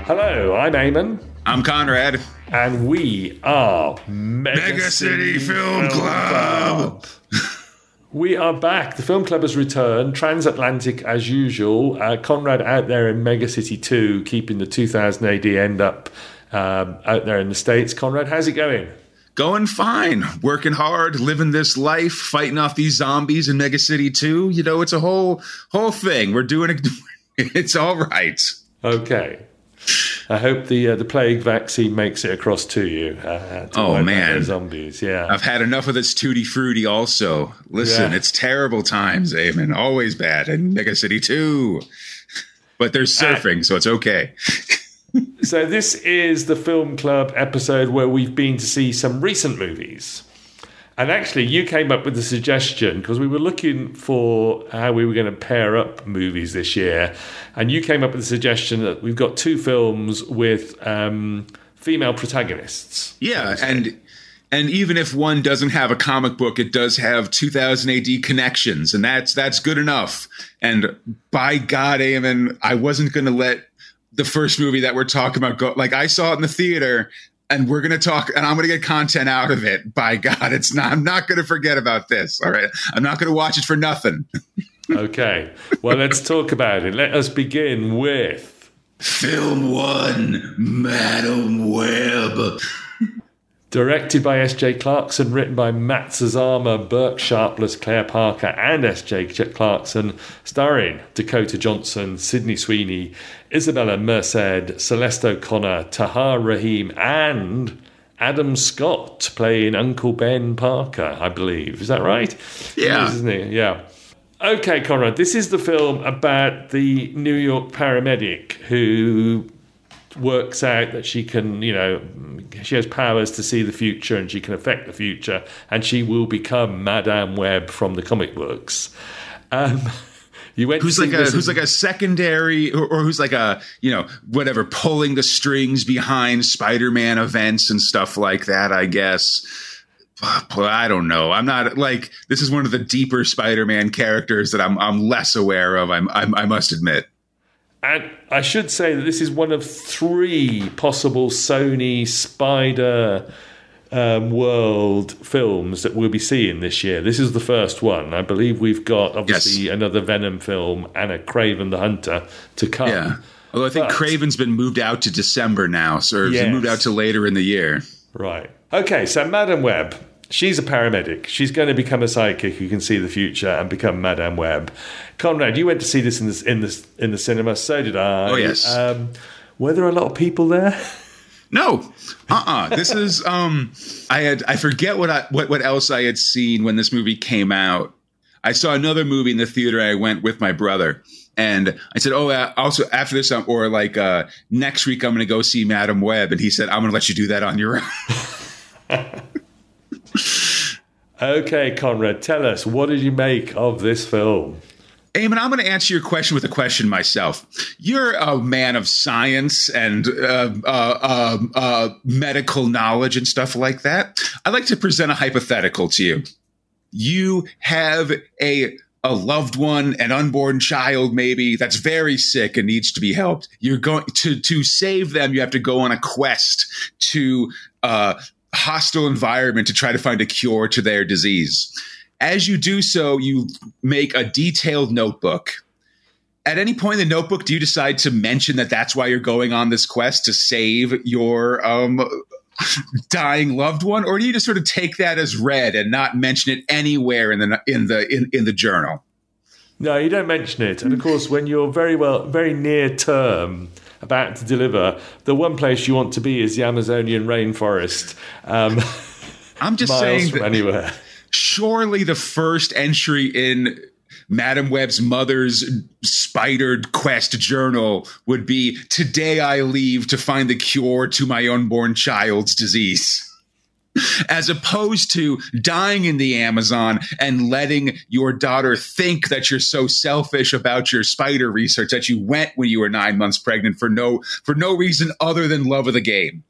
Hello, I'm Eamon. I'm Conrad. And we are Mega City Film Club. We are back. The film club has returned, transatlantic as usual. Conrad out there in Mega City 2, keeping the 2000 AD end up out there in the States. Conrad, how's it going? Going fine. Working hard, living this life, fighting off these zombies in Mega City 2. You know, it's a whole thing. We're doing it. It's all right. Okay. I hope the plague vaccine makes it across to you. Oh, man. Zombies, yeah. I've had enough of this Tutti Frutti also. Listen, It's terrible times, Eamon. Always bad in Mega City 2. But there's surfing, so it's okay. So this is the Film Club episode where we've been to see some recent movies. And actually, you came up with the suggestion because we were looking for how we were going to pair up movies this year. And you came up with the suggestion that we've got two films with female protagonists. Yeah, and even if one doesn't have a comic book, it does have 2000 AD connections. And that's good enough. And by God, Eamon, I wasn't going to let the first movie that we're talking about go. Like, I saw it in the theater. And we're going to talk, and I'm going to get content out of it. By God, I'm not going to forget about this. All right. I'm not going to watch it for nothing. Okay. Well, let's talk about it. Let us begin with Film 1, Madam Web. Directed by S.J. Clarkson, written by Matt Sazama, Burke Sharpless, Claire Parker, and S.J. Clarkson, starring Dakota Johnson, Sydney Sweeney, Isabella Merced, Celeste O'Connor, Tahar Rahim, and Adam Scott playing Uncle Ben Parker, I believe. Is that right? Yeah. Isn't it? Yeah. Okay, Conrad, this is the film about the New York paramedic who works out that she can, she has powers to see the future and she can affect the future and she will become Madame Web from the comic books. Who's like a secondary or who's like a, whatever, pulling the strings behind Spider-Man events and stuff like that, I guess. But I don't know. I'm not like, this is one of the deeper Spider-Man characters that I'm less aware of. I must admit. And I should say that this is one of three possible Sony Spider World films that we'll be seeing this year. This is the first one. I believe we've got, obviously, another Venom film and a Kraven the Hunter to come. Yeah. Although I think Kraven's been moved out to December now, so it's been moved out to later in the year. Right. Okay, so Madame Web. She's a paramedic. She's going to become a psychic who can see the future and become Madame Web. Conrad, you went to see this in the cinema. So did I. Oh yes. Were there a lot of people there? No. This is I forget what else I had seen when this movie came out. I saw another movie in the theater. I went with my brother. And I said, also after this, or next week, I'm going to go see Madame Web. And he said, I'm going to let you do that on your own. Okay, Conrad, tell us, what did you make of this film? Eamon, I'm going to answer your question with a question myself. You're a man of science and medical knowledge and stuff like that. I'd like to present a hypothetical to you. You have a loved one, an unborn child maybe, that's very sick and needs to be helped. You're going to save them. You have to go on a quest to hostile environment to try to find a cure to their disease. As you do so, you make a detailed notebook. At any point in the notebook, do you decide to mention that that's why you're going on this quest, to save your dying loved one, or do you just sort of take that as read and not mention it anywhere in the journal? No, you don't mention it. And of course, when you're very near term, about to deliver, the one place you want to be is the Amazonian rainforest. I'm just saying that anywhere. Surely the first entry in Madame Web's mother's spidered quest journal would be, today I leave to find the cure to my unborn child's disease. As opposed to dying in the Amazon and letting your daughter think that you're so selfish about your spider research that you went when you were 9 months pregnant for no reason other than love of the game.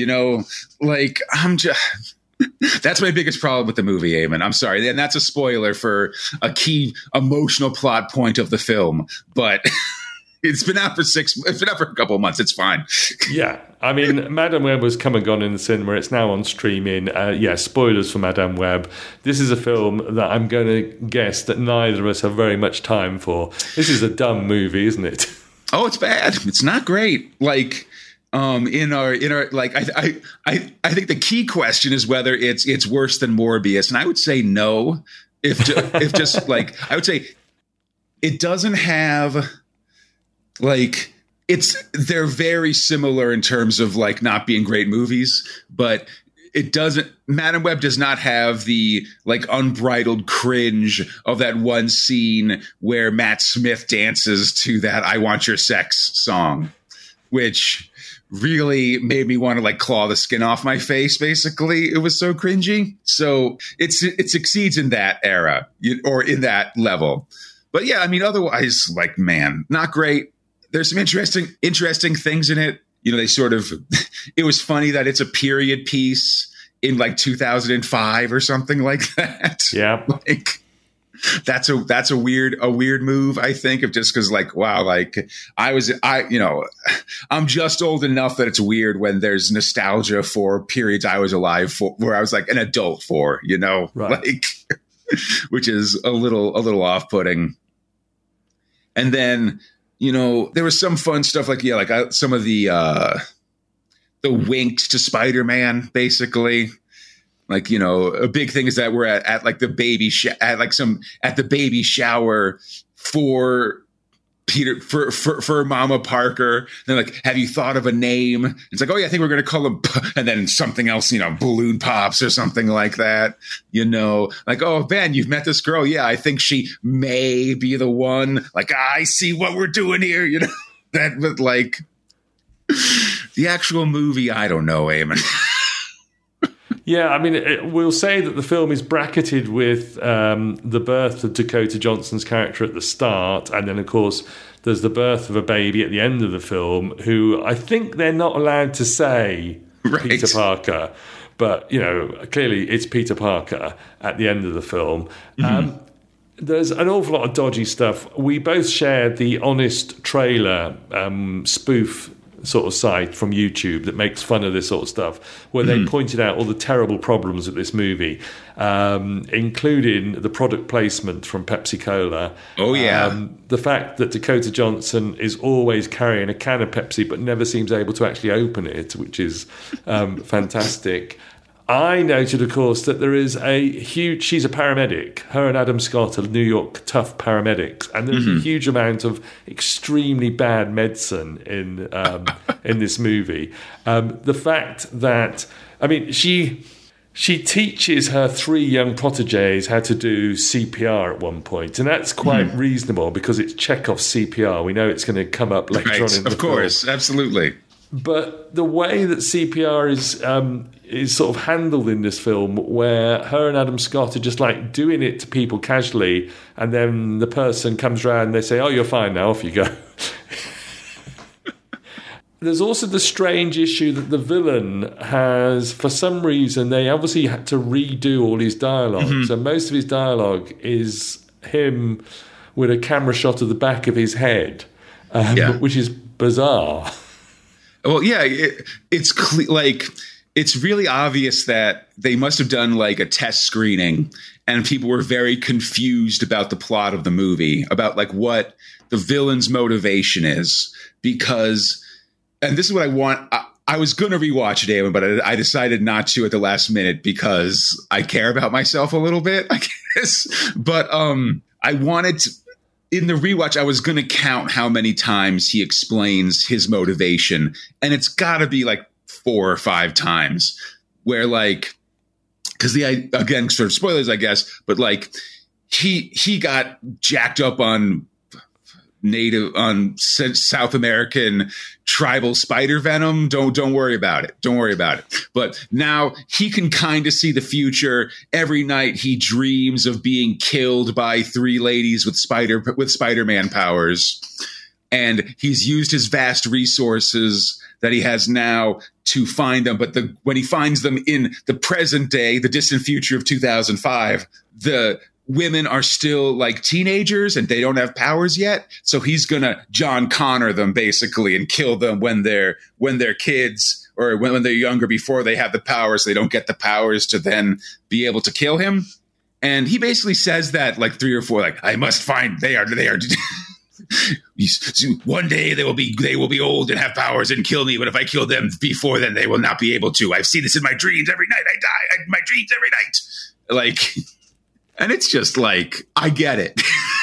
That's my biggest problem with the movie, Eamon. I'm sorry. And that's a spoiler for a key emotional plot point of the film. But It's been out for a couple of months. It's fine. Yeah. I mean, Madame Web has come and gone in the cinema. It's now on streaming. Spoilers for Madame Web. This is a film that I'm going to guess that neither of us have very much time for. This is a dumb movie, isn't it? Oh, it's bad. It's not great. Like, in our like, I think the key question is whether it's worse than Morbius, and I would say no. If just like, I would say it doesn't have like, they're very similar in terms of like not being great movies, but it doesn't. Madame Web does not have the like unbridled cringe of that one scene where Matt Smith dances to that "I Want Your Sex" song, which really made me want to like claw the skin off my face. Basically, it was so cringy. So it succeeds in that era or in that level. But yeah, I mean, otherwise, like, man, not great. There's some interesting things in it. You know, they sort of, it was funny that it's a period piece in like 2005 or something like that. Yeah. Like, that's a weird move, I think, of just because like, wow, like I'm just old enough that it's weird when there's nostalgia for periods I was alive for, where I was like an adult for, you know, right. Like, which is a little off-putting. And then, you know, there was some fun stuff like, some of the winks to Spider-Man, basically. Like, you know, a big thing is that we're at like the baby at the baby shower for Peter, for Mama Parker. And they're like, have you thought of a name? It's like, oh yeah, I think we're going to call him, and then something else, you know, Balloon Pops or something like that. You know, like, oh, Ben, you've met this girl. Yeah, I think she may be the one. Like, I see what we're doing here. You know, that, but like the actual movie, I don't know, Eamon. Yeah, I mean, we'll say that the film is bracketed with the birth of Dakota Johnson's character at the start, and then, of course, there's the birth of a baby at the end of the film, who I think they're not allowed to say right. Peter Parker, but, you know, clearly it's Peter Parker at the end of the film. Mm-hmm. There's an awful lot of dodgy stuff. We both shared the Honest trailer spoof sort of site from YouTube that makes fun of this sort of stuff, where they pointed out all the terrible problems with this movie, including the product placement from Pepsi Cola. Oh, yeah. The fact that Dakota Johnson is always carrying a can of Pepsi but never seems able to actually open it, which is fantastic. I noted, of course, that there is she's a paramedic. Her and Adam Scott are New York tough paramedics. And there's a huge amount of extremely bad medicine in this movie. The fact that, I mean, she teaches her 3 young protégés how to do CPR at one point. And that's quite reasonable because it's Chekhov's CPR. We know it's going to come up later on in the film. Of course, absolutely. But the way that CPR is sort of handled in this film, where her and Adam Scott are just like doing it to people casually, and then the person comes around and they say, oh, you're fine now, off you go. There's also the strange issue that the villain has, for some reason, they obviously had to redo all his dialogue. So most of his dialogue is him with a camera shot of the back of his head, which is bizarre. Well, yeah, it's like, it's really obvious that they must have done like a test screening and people were very confused about the plot of the movie, about like what the villain's motivation is, because, and this is what I want. I was going to rewatch it, Eamon, but I decided not to at the last minute because I care about myself a little bit, I guess. But I wanted to, in the rewatch, I was going to count how many times he explains his motivation, and it's got to be like 4 or 5 times, where like, because again, sort of spoilers, I guess, but like he got jacked up on South American tribal spider venom. Don't worry about it. Don't worry about it. But now he can kind of see the future. Every night he dreams of being killed by 3 ladies with Spider-Man powers. And he's used his vast resources that he has now to find them. But when he finds them in the present day, the distant future of 2005, the women are still like teenagers and they don't have powers yet. So he's going to John Connor them basically and kill them when they're kids or when they're younger before they have the powers. They don't get the powers to then be able to kill him. And he basically says that like 3 or 4, like, I must find they are. One day they will be old and have powers and kill me. But if I kill them before then, they will not be able to. I've seen this in my dreams every night. I die in my dreams every night. Like, and it's just like, I get it.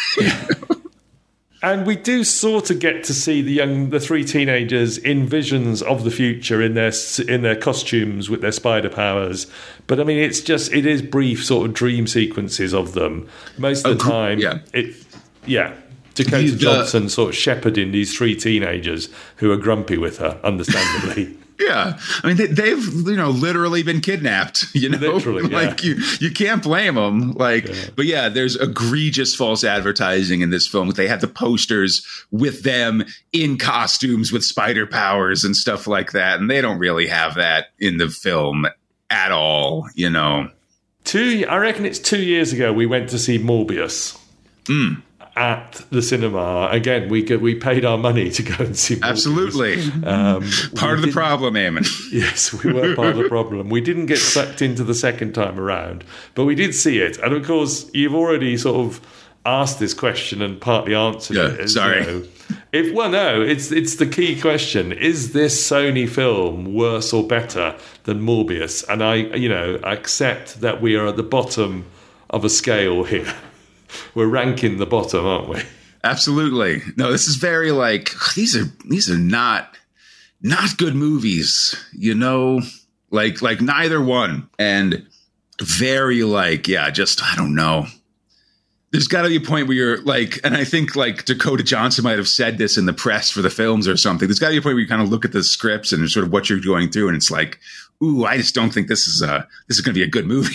And we do sort of get to see the 3 teenagers in visions of the future in their costumes with their spider powers. But I mean, it is brief sort of dream sequences of them. Most of the time, Dakota Johnson sort of shepherding these 3 teenagers who are grumpy with her, understandably. Yeah, I mean they've literally been kidnapped. Literally, like you can't blame them. But yeah, there's egregious false advertising in this film. They have the posters with them in costumes with spider powers and stuff like that, and they don't really have that in the film at all. I reckon it's 2 years ago we went to see Morbius. At the cinema again. We paid our money to go and see Morbius. Absolutely. Part of the problem, Eamon. Yes, we were part of the problem. We didn't get sucked into the second time around, but we did see it. And of course, you've already sort of asked this question and partly answered it. Sorry. It's the key question. Is this Sony film worse or better than Morbius? And I accept that we are at the bottom of a scale here. We're ranking the bottom, aren't we? Absolutely. No, this is very like these are not good movies, like neither one. And very like, just I don't know. There's got to be a point where you're like, and I think like Dakota Johnson might have said this in the press for the films or something. There's got to be a point where you kind of look at the scripts and sort of what you're going through, and it's like, ooh, I just don't think this is going to be a good movie.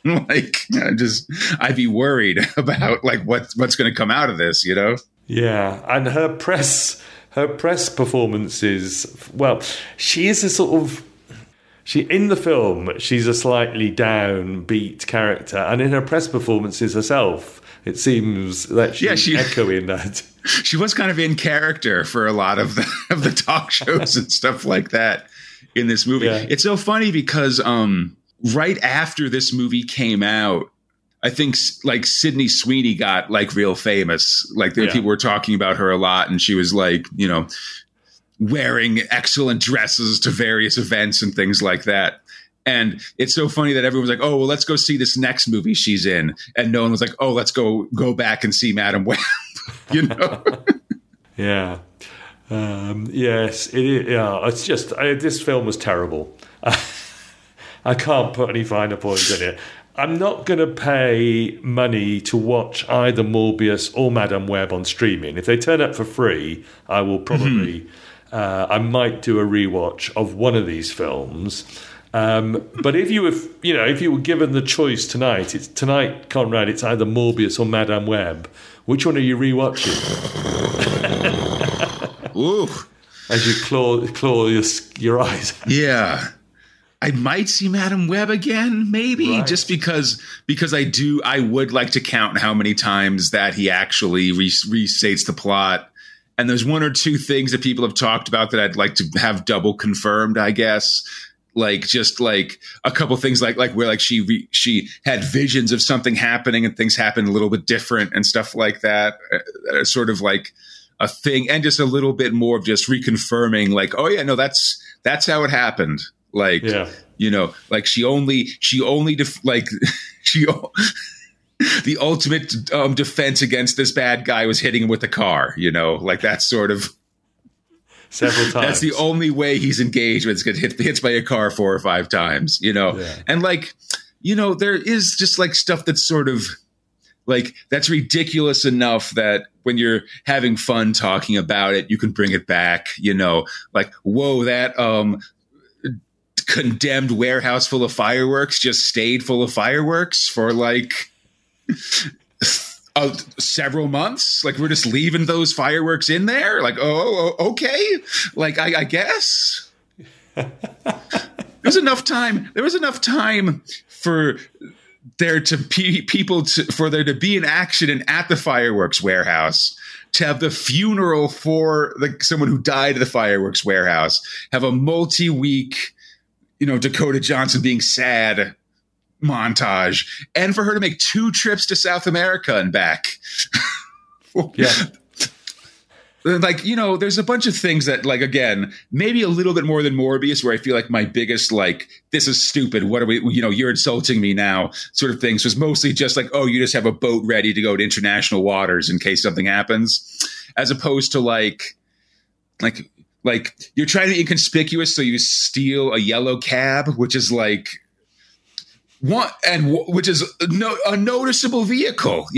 I'd be worried about like what's going to come out of this, Yeah, and her press performances. Well, she is a sort of in the film. She's a slightly downbeat character, and in her press performances herself, it seems that she's echoing that. She was kind of in character for a lot of the talk shows and stuff like that in this movie. Yeah. It's so funny because right after this movie came out, I think like Sydney Sweeney got like real famous. Like people were talking about her a lot, and she was like, wearing excellent dresses to various events and things like that. And it's so funny that everyone's like, oh, well, let's go see this next movie she's in. And no one was like, oh, let's go back and see Madam Web, Yeah. Yes, it is. Yeah, it's just, this film was terrible. I can't put any finer points in it. I'm not going to pay money to watch either Morbius or Madam Web on streaming. If they turn up for free, I will probably, I might do a rewatch of one of these films. But if you were given the choice tonight, Conrad, it's either Morbius or Madam Web. Which one are you rewatching? Ooh. As you claw your eyes out. Yeah. I might see Madam Web again, maybe, just because I would like to count how many times that he actually restates the plot. And there's 1 or 2 things that people have talked about that I'd like to have double confirmed, I guess. Like just like a couple things like where like she had visions of something happening and things happened a little bit different and stuff like that. Sort of like a thing, and just a little bit more of just reconfirming like, oh yeah, no, that's how it happened. Like, like the ultimate defense against this bad guy was hitting him with the car, like that's sort of several times. That's the only way he's engaged when it's get hit by a car 4 or 5 times, and like, there is just like stuff that's sort of like, that's ridiculous enough that when you're having fun talking about it, you can bring it back, like, whoa, that, condemned warehouse full of fireworks just stayed full of fireworks for like several months. Like we're just leaving those fireworks in there. Like, oh, okay. Like, I guess there was enough time for there to people for there to be an accident at the fireworks warehouse, to have the funeral for someone who died at the fireworks warehouse, have a multi-week, Dakota Johnson being sad montage, and for her to make 2 trips to South America and back. Yeah. There's a bunch of things that, again, maybe a little bit more than Morbius, where I feel like my biggest, this is stupid. What are we, you're insulting me now sort of things was mostly just oh, you just have a boat ready to go to international waters in case something happens, as opposed to you're trying to be inconspicuous. So you steal a yellow cab, which is which is a noticeable vehicle,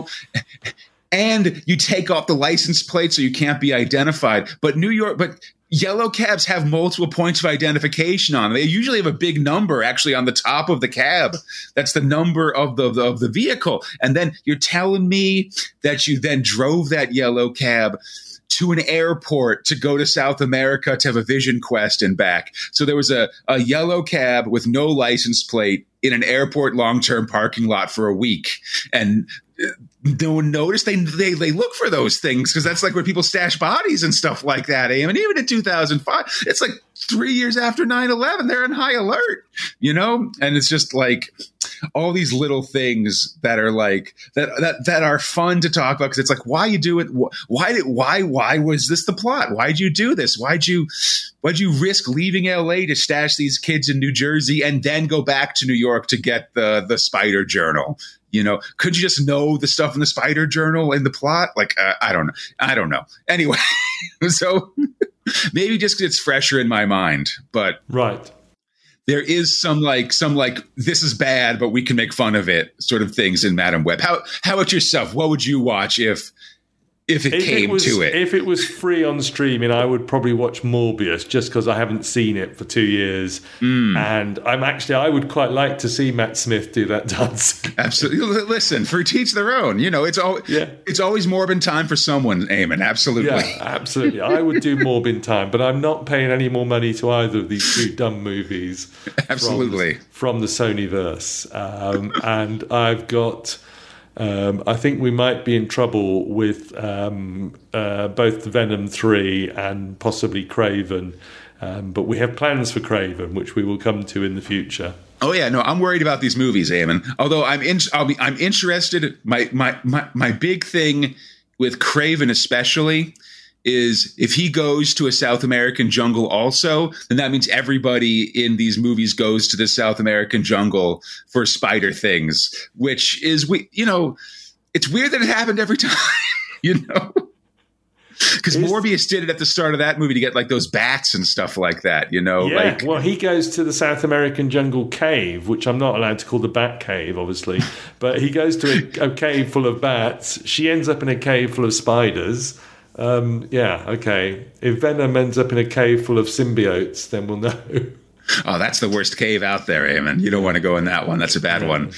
and you take off the license plate so you can't be identified. But yellow cabs have multiple points of identification on them. They usually have a big number actually on the top of the cab. That's the number of the vehicle. And then you're telling me that you then drove that yellow cab to an airport to go to South America to have a vision quest and back. So there was a yellow cab with no license plate in an airport long-term parking lot for a week. And no one noticed. They look for those things because that's where people stash bodies and stuff like that. I mean, even in 2005, it's 3 years after 9/11, they're on high alert, and it's just all these little things that are that are fun to talk about, because it's why you do it. Why was this the plot? Why'd you do this? Why'd you risk leaving LA to stash these kids in New Jersey and then go back to New York to get the Spider Journal? Could you just know the stuff in the Spider Journal in the plot? I don't know. Anyway, so maybe just it's fresher in my mind, but right. There is some this is bad, but we can make fun of it sort of things in Madam Web. How about yourself? What would you watch if it came to it? If it was free on streaming, I would probably watch Morbius, just because I haven't seen it for 2 years. And I would quite like to see Matt Smith do that dance. Absolutely. Listen, for each their own. It's always Morbin time for someone, Eamon. Absolutely. Yeah, absolutely. I would do Morbin time, but I'm not paying any more money to either of these 2 dumb movies. Absolutely. From the Sonyverse. And I've got... I think we might be in trouble with both the Venom 3 and possibly Craven, but we have plans for Craven, which we will come to in the future. Oh yeah, no, I'm worried about these movies, Eamon. Although I'm interested. My big thing with Craven especially is if he goes to a South American jungle also, then that means everybody in these movies goes to the South American jungle for spider things, which is, it's weird that it happened every time, because Morbius did it at the start of that movie to get those bats and stuff like that, Yeah, well, he goes to the South American jungle cave, which I'm not allowed to call the Bat Cave, obviously, but he goes to a cave full of bats. She ends up in a cave full of spiders. Okay. If Venom ends up in a cave full of symbiotes, then we'll know. Oh, that's the worst cave out there, Eamon. You don't want to go in that one. That's a bad one.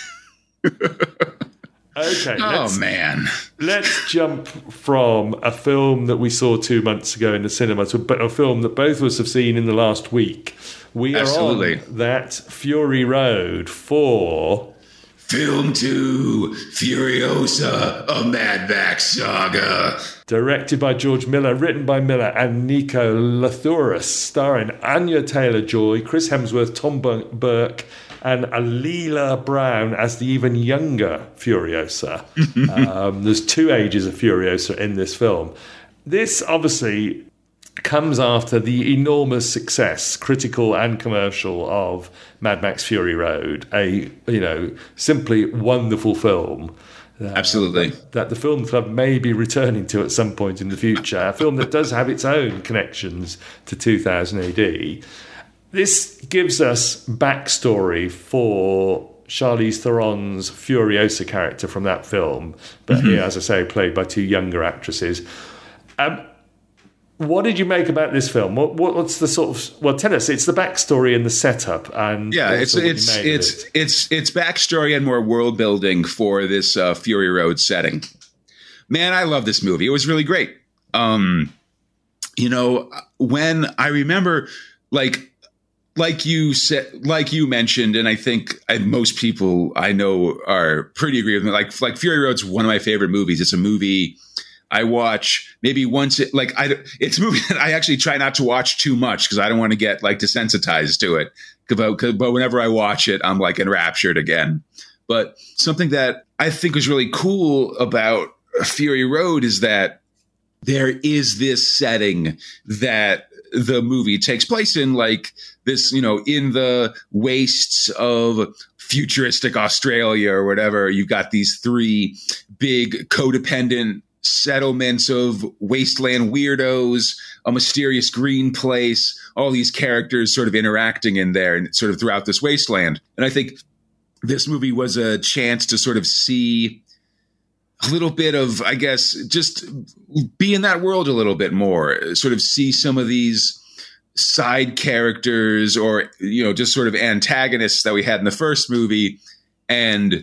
Okay. Man. Let's jump from a film that we saw 2 months ago in the cinema to a film that both of us have seen in the last week. We are on that Fury Road for... Film 2, Furiosa, a Mad Max saga. Directed by George Miller, written by Miller and Nico Lathouris, starring Anya Taylor-Joy, Chris Hemsworth, Tom Burke, and Alila Brown as the even younger Furiosa. There's 2 ages of Furiosa in this film. This obviously comes after the enormous success, critical and commercial, of Mad Max Fury Road, a simply wonderful film. Absolutely. That the Film Club may be returning to at some point in the future. A film that does have its own connections to 2000 AD. This gives us backstory for Charlize Theron's Furiosa character from that film, but here, as I say, played by 2 younger actresses. What did you make about this film? What's the sort of... Well, tell us. It's the backstory and the setup, and yeah, it's backstory and more world building for this Fury Road setting. Man, I love this movie. It was really great. When I remember, like you said, like you mentioned, and I think most people I know are pretty agree with me. Like Fury Road's one of my favorite movies. It's a movie I watch maybe once. It's a movie that I actually try not to watch too much because I don't want to get like desensitized to it. But whenever I watch it, I'm like enraptured again. But something that I think was really cool about Fury Road is that there is this setting that the movie takes place in, like this, in the wastes of futuristic Australia or whatever. You've got these three big codependent settlements of wasteland weirdos, a mysterious green place, all these characters sort of interacting in there and sort of throughout this wasteland. And I think this movie was a chance to sort of see a little bit of, I guess, just be in that world a little bit more, sort of see some of these side characters or, just sort of antagonists that we had in the first movie, and,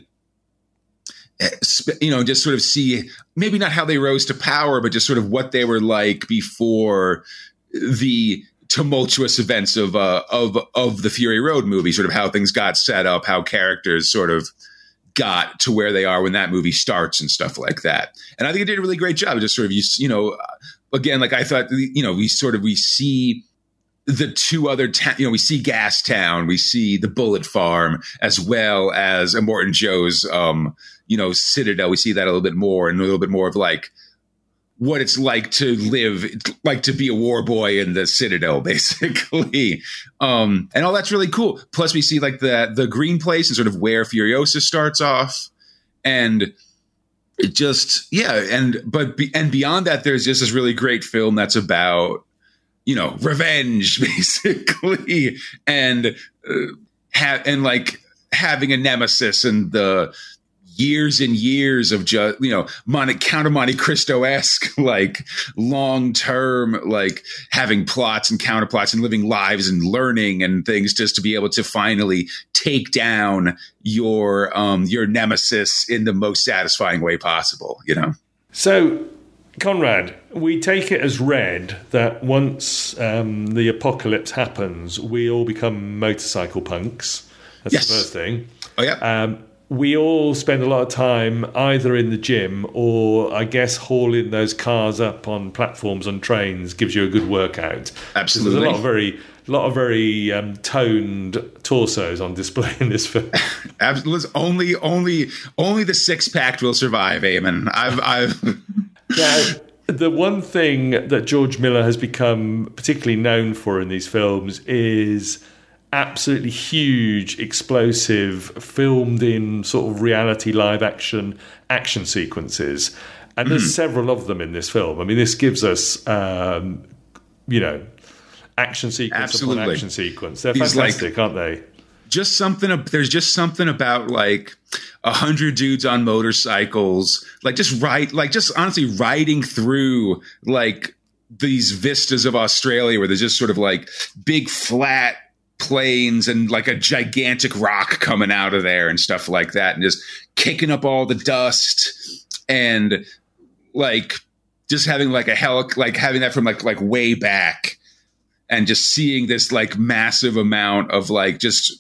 just sort of see maybe not how they rose to power, but just sort of what they were like before the tumultuous events of the Fury Road movie, sort of how things got set up, how characters sort of got to where they are when that movie starts and stuff like that. And I think it did a really great job. Just sort of, again, like I thought, we see the two other we see Gastown, we see the Bullet Farm, as well as Immortan Joe's, Citadel. We see that a little bit more, and a little bit more of like what it's like to live, like to be a war boy in the Citadel, basically. And all that's really cool. Plus we see like the green place and sort of where Furiosa starts off. And it just, and beyond that, there's just this really great film that's about, revenge, basically. And, having a nemesis and the years and years of just, Count of Monte Cristo-esque, like long-term, like having plots and counterplots and living lives and learning and things just to be able to finally take down your nemesis in the most satisfying way possible, So, Conrad, we take it as read that once the apocalypse happens, we all become motorcycle punks. That's the first thing. Oh, yeah. We all spend a lot of time either in the gym or, I guess, hauling those cars up on platforms on trains gives you a good workout. Absolutely. So there's a lot of very toned torsos on display in this film. Absolutely. Only the six-pack will survive, Eamon. Now, the one thing that George Miller has become particularly known for in these films is absolutely huge, explosive, filmed in sort of reality live action sequences. And there's several of them in this film. I mean, this gives us, action sequence upon action sequence. They're fantastic, aren't they? There's just something about like 100 dudes on motorcycles, just honestly riding through like these vistas of Australia where there's just sort of like big flat plains and like a gigantic rock coming out of there and stuff like that, and just kicking up all the dust, and like just having like having that from like way back, and just seeing this like massive amount of like just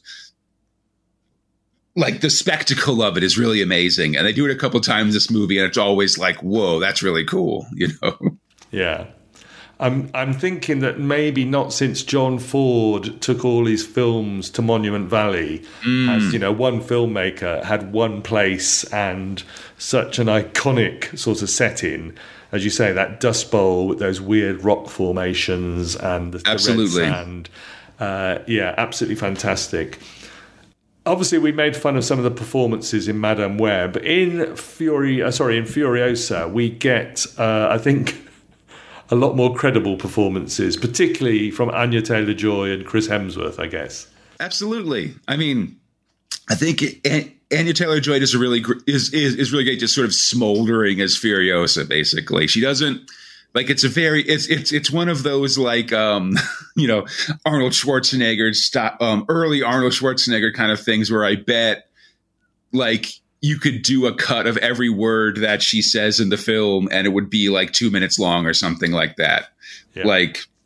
like the spectacle of it is really amazing. And they do it a couple times in this movie, and it's always like, whoa, that's really cool, Yeah. I'm thinking that maybe not since John Ford took all his films to Monument Valley has, one filmmaker had one place and such an iconic sort of setting. As you say, that Dust Bowl with those weird rock formations and the red sand. Absolutely fantastic. Obviously, we made fun of some of the performances in Madame Web. In Furiosa, we get, I think, a lot more credible performances, particularly from Anya Taylor-Joy and Chris Hemsworth, I guess. Absolutely. I mean, I think Anya Taylor-Joy is really great, just sort of smoldering as Furiosa. Basically, she doesn't like. It's one of those like Arnold Schwarzenegger early Arnold Schwarzenegger kind of things where I bet like you could do a cut of every word that she says in the film and it would be like 2 minutes long or something like that. Yeah. Like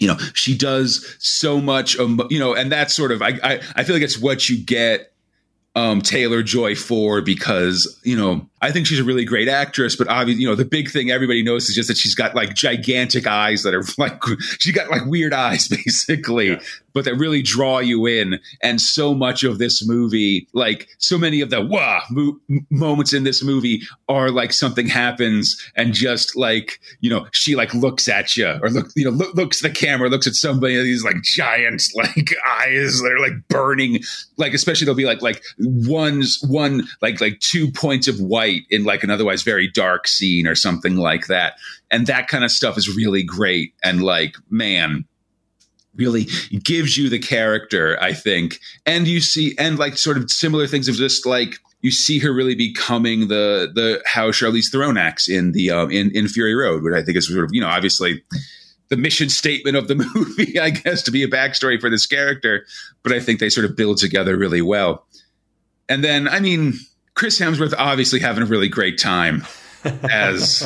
she does so much, and that's sort of, I feel like it's what you get Taylor-Joy for, because, I think she's a really great actress, but obviously, the big thing everybody knows is just that she's got like gigantic eyes that are like, she got like weird eyes basically, but that really draw you in. And so much of this movie, like so many of the moments in this movie are like something happens and just like, she like looks at you or looks at the camera, looks at somebody of these like giant like eyes that are like burning, like especially there'll be like one like 2 points of white in like an otherwise very dark scene or something like that. And that kind of stuff is really great. And like, man, really gives you the character, I think. And you see, and like sort of similar things of just like, you see her really becoming the how Charlize Theron acts in the in Fury Road, which I think is sort of, obviously the mission statement of the movie, I guess, to be a backstory for this character. But I think they sort of build together really well. And then, I mean, Chris Hemsworth obviously having a really great time as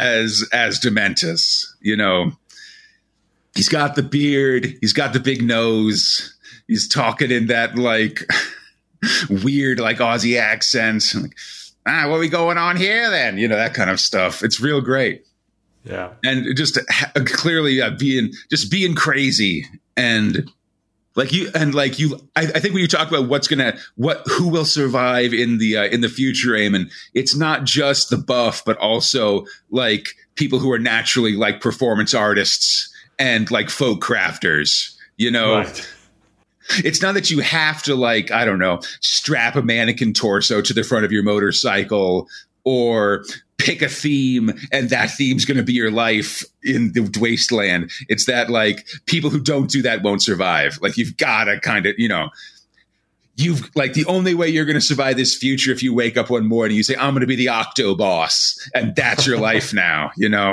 Dementus. He's got the beard, he's got the big nose, he's talking in that like weird like Aussie accent. Like, what are we going on here then? That kind of stuff. It's real great. Yeah, and just clearly being crazy and. I think when you talk about who will survive in the future, Eamon, it's not just the buff, but also like people who are naturally like performance artists and like folk crafters, Right. It's not that you have to like, I don't know, strap a mannequin torso to the front of your motorcycle or pick a theme and that theme's going to be your life in the wasteland. It's that like people who don't do that won't survive. Like you've got to kind of, you've like the only way you're going to survive this future if you wake up one morning, you say, I'm going to be the Octoboss, and that's your life now,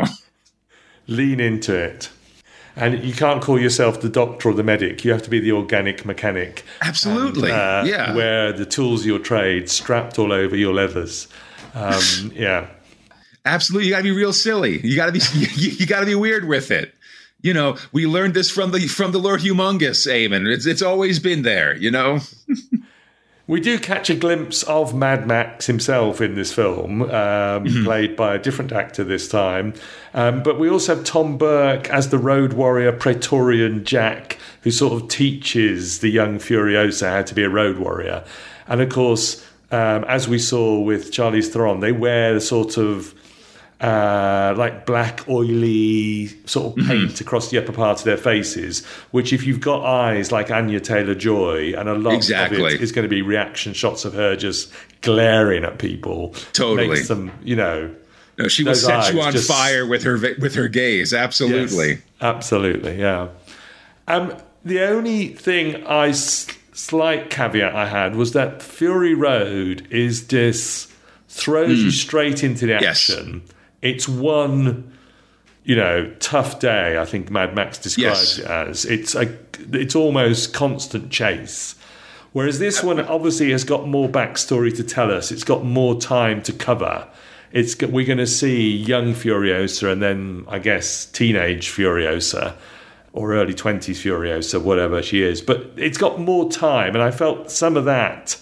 Lean into it. And you can't call yourself the doctor or the medic. You have to be the organic mechanic. Absolutely. And, wear the tools of your trade strapped all over your leathers. Yeah. Absolutely. You gotta be real silly. You gotta be weird with it. We learned this from the Lord Humongous, Eamon. It's always been there, We do catch a glimpse of Mad Max himself in this film, played by a different actor this time. But we also have Tom Burke as the road warrior Praetorian Jack, who sort of teaches the young Furiosa how to be a road warrior. And of course, as we saw with Charlize Theron, they wear the sort of like black oily sort of paint across the upper part of their faces, which if you've got eyes like Anya Taylor-Joy, and a lot of it is going to be reaction shots of her just glaring at people, totally makes them, no, she will set you on fire with her gaze. Absolutely. Yes, absolutely. Yeah. The only thing slight caveat I had was that Fury Road is this throws you straight into the action. Yes. It's one, tough day, I think Mad Max describes it as. It's almost constant chase. Whereas this one obviously has got more backstory to tell us. It's got more time to cover. We're going to see young Furiosa and then, I guess, teenage Furiosa or early 20s Furiosa, whatever she is. But it's got more time, and I felt some of that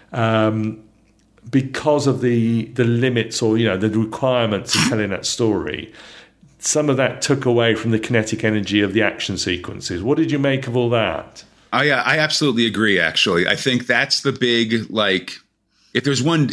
because of the limits or the requirements of telling that story. Some of that took away from the kinetic energy of the action sequences. What did you make of all that? I absolutely agree. Actually, I think that's the big it's one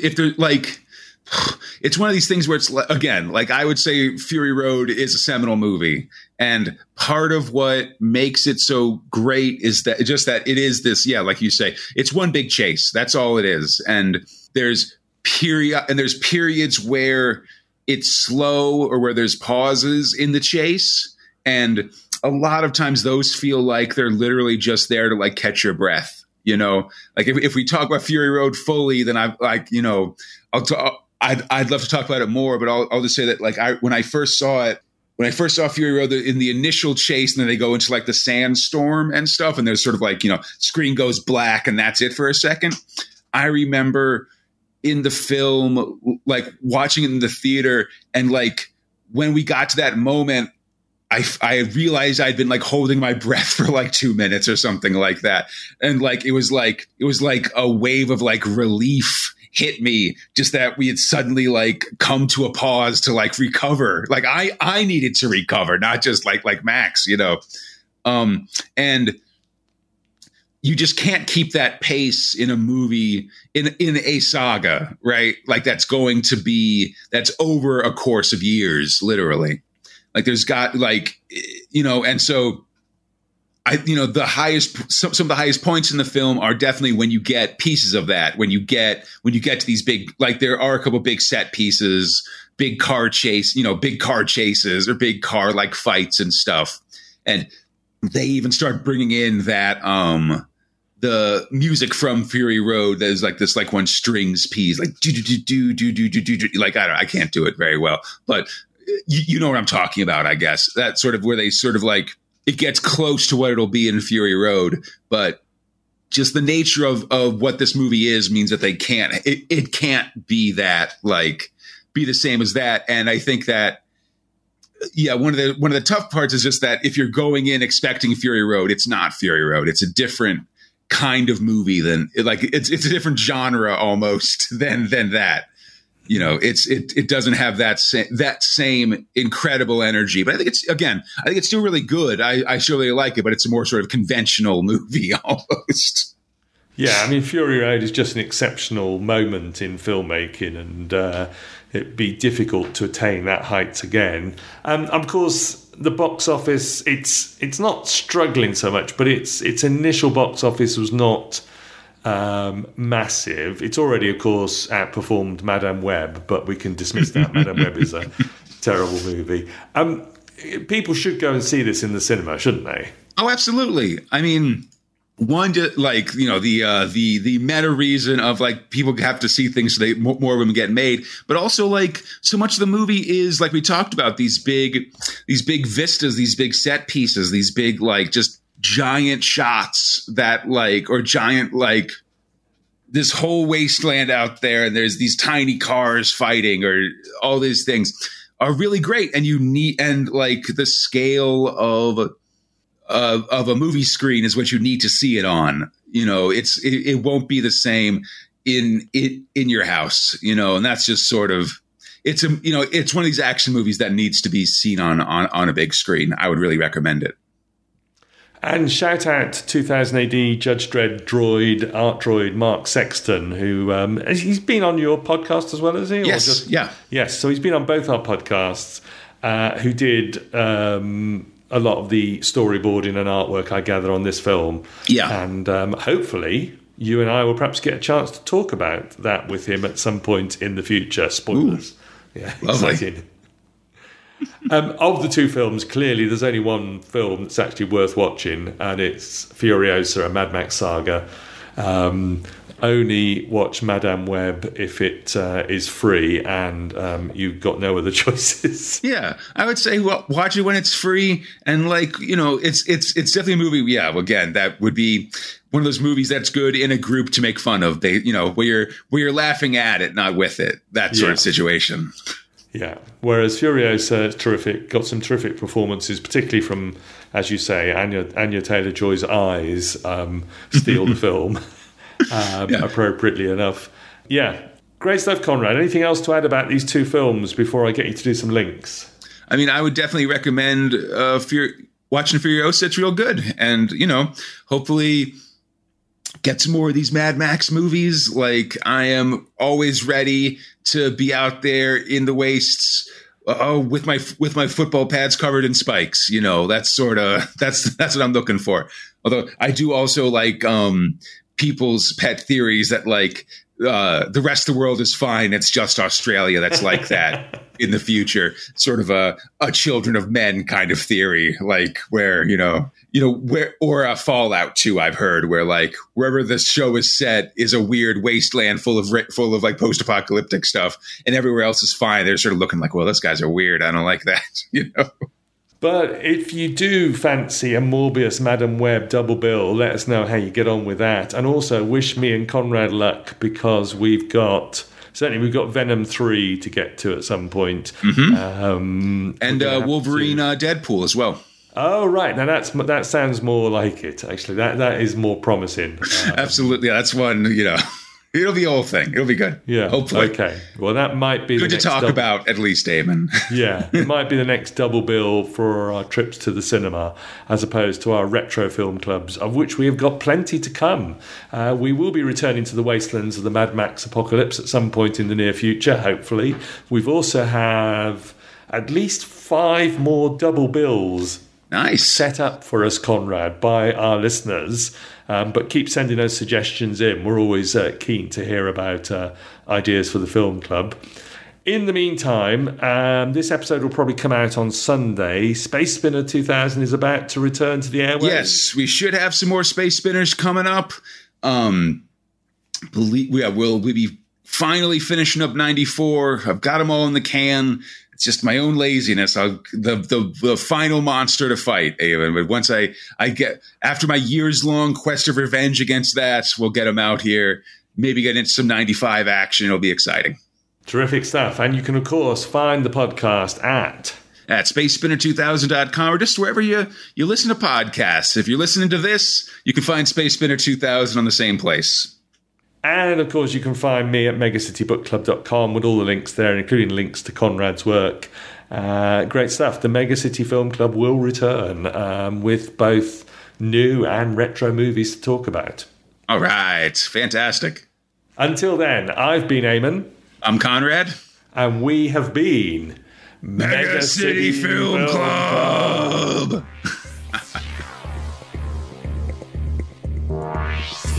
of these things where it's again, like I would say Fury Road is a seminal movie, and part of what makes it so great is that it is this, like you say, it's one big chase. That's all it is, and there's periods where it's slow or where there's pauses in the chase, and a lot of times those feel like they're literally just there to like catch your breath. Like if we talk about Fury Road fully, then I'd love to talk about it more, but I'll just say that when I first saw Fury Road in the initial chase, and then they go into like the sandstorm and stuff, and there's sort of like, screen goes black and that's it for a second. I remember in the film, like watching it in the theater, and like when we got to that moment, I realized I'd been like holding my breath for like 2 minutes or something like that. And like, it was like a wave of like relief hit me, just that we had suddenly like come to a pause to like recover. Like I needed to recover, not just like Max, you know? And you just can't keep that pace in a movie, in a saga, right? Like that's over a course of years, literally. Like there's got like, you know, and so some of the highest points in the film are definitely when you get pieces of that, when you get to these big, like there are a couple big set pieces, big car chases or big car like fights and stuff. And they even start bringing in that, the music from Fury Road that is like this, like one strings piece, like like I can't do it very well, but you know what I'm talking about, I guess. That sort of where they sort of like it gets close to what it'll be in Fury Road, but just the nature of what this movie is means that they can't it can't be that like be the same as that. And I think that one of the tough parts is just that if you're going in expecting Fury Road, it's not Fury Road. It's a different kind of movie than like it's a different genre almost than that. You know, it doesn't have that same incredible energy, but I think it's still really good. I still really like it, but it's a more sort of conventional movie almost. Yeah, I mean, Fury Road is just an exceptional moment in filmmaking, and it'd be difficult to attain that height again. Of course, the box office, it's not struggling so much, but its initial box office was not massive. It's already, of course, outperformed Madame Web, but we can dismiss that. Madame Web is a terrible movie. People should go and see this in the cinema, shouldn't they? Oh, absolutely. I mean, one, like, you know, the meta reason of like people have to see things so more of them get made, but also like so much of the movie is like we talked about these big vistas, these big set pieces, these big like just giant shots that like, or giant like this whole wasteland out there, and there's these tiny cars fighting, or all these things are really great, and like the scale of a movie screen is what you need to see it on. You know, it won't be the same in your house, you know, and that's just sort of it's one of these action movies that needs to be seen on a big screen. I would really recommend it. And shout out to 2000 AD Judge Dredd art droid Mark Sexton, who he's been on your podcast as well, has he? Yes, Yes, so he's been on both our podcasts, who did a lot of the storyboarding and artwork, I gather, on this film. Yeah. And hopefully you and I will perhaps get a chance to talk about that with him at some point in the future. Spoilers. Ooh, yeah, exciting. Of the two films, clearly there's only one film that's actually worth watching, and it's Furiosa, a Mad Max saga. Only watch Madame Web if it is free, and you've got no other choices. Yeah, I would say watch it when it's free, and like, you know, it's definitely a movie. Yeah, again, that would be one of those movies that's good in a group to make fun of. They, you know, where you're laughing at it, not with it. That sort of situation. Yeah. Whereas Furiosa is terrific, got some terrific performances, particularly from, as you say, Anya Taylor-Joy's eyes steal the film appropriately enough. Yeah. Great stuff, Conrad. Anything else to add about these two films before I get you to do some links? I mean, I would definitely recommend watching Furiosa. It's real good. And, you know, hopefully get some more of these Mad Max movies. Like, I am always ready to be out there in the wastes with my football pads covered in spikes. You know, that's what I'm looking for. Although I do also like people's pet theories that like the rest of the world is fine. It's just Australia that's like that in the future. Sort of a Children of Men kind of theory, like where, where, or a Fallout 2, I've heard, where like wherever this show is set is a weird wasteland full of like post-apocalyptic stuff, and everywhere else is fine. They're sort of looking like, well, those guys are weird. I don't like that, you know. But if you do fancy a Morbius Madame Web double bill, let us know how you get on with that. And also wish me and Conrad luck, because we've got certainly we've got Venom 3 to get to at some point. And Wolverine Deadpool as well. Oh, right. Now that sounds more like it, actually. That is more promising. Absolutely. That's one, it'll be a whole thing. It'll be good. Yeah. Hopefully. Okay. Well, that might be good to talk about, at least, Damon. Yeah. It might be the next double bill for our trips to the cinema, as opposed to our retro film clubs, of which we have got plenty to come. We will be returning to the wastelands of the Mad Max apocalypse at some point in the near future, hopefully. We've also have at least 5 more double bills. Nice. Set up for us, Conrad, by our listeners. But keep sending those suggestions in. We're always keen to hear about ideas for the film club. In the meantime, this episode will probably come out on Sunday. Space Spinner 2000 is about to return to the airwaves. Yes, we should have some more Space Spinners coming up. We'll be finally finishing up 94. I've got them all in the can. It's just my own laziness. The final monster to fight, Avon. But once I get, after my years-long quest of revenge against that, we'll get them out here. Maybe get into some 95 action. It'll be exciting. Terrific stuff. And you can, of course, find the podcast at spacespinner2000.com or just wherever you listen to podcasts. If you're listening to this, you can find Space Spinner 2000 on the same place. And, of course, you can find me at megacitybookclub.com with all the links there, including links to Conrad's work. Great stuff. The Mega City Film Club will return with both new and retro movies to talk about. All right. Fantastic. Until then, I've been Eamon. I'm Conrad. And we have been Mega City Film Club.